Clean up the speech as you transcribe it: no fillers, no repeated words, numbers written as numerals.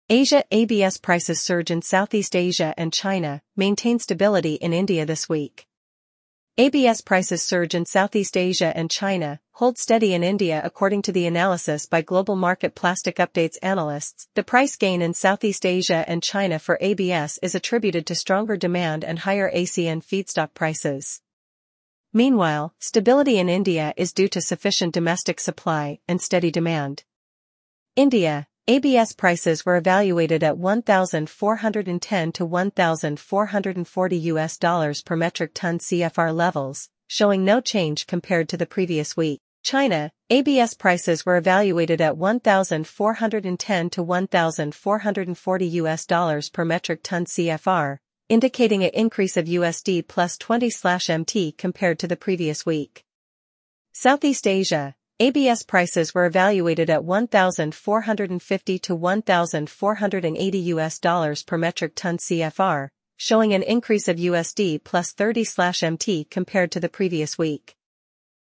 Asia ABS prices surge in Southeast Asia and China, maintain stability in India this week. ABS prices surge in Southeast Asia and China, hold steady in India according to the analysis by Global Market Plastic Updates analysts. The price gain in Southeast Asia and China for ABS is attributed to stronger demand and higher ASEAN feedstock prices. Meanwhile, stability in India is due to sufficient domestic supply and steady demand. India, ABS prices were evaluated at $1,410 to $1,440 per metric ton CFR levels, showing no change compared to the previous week. China, ABS prices were evaluated at $1,410 to $1,440 per metric ton CFR, indicating an increase of USD plus 20/MT compared to the previous week. Southeast Asia, ABS prices were evaluated at $1,450 to $1,480 per metric ton CFR, showing an increase of USD plus 30/MT compared to the previous week.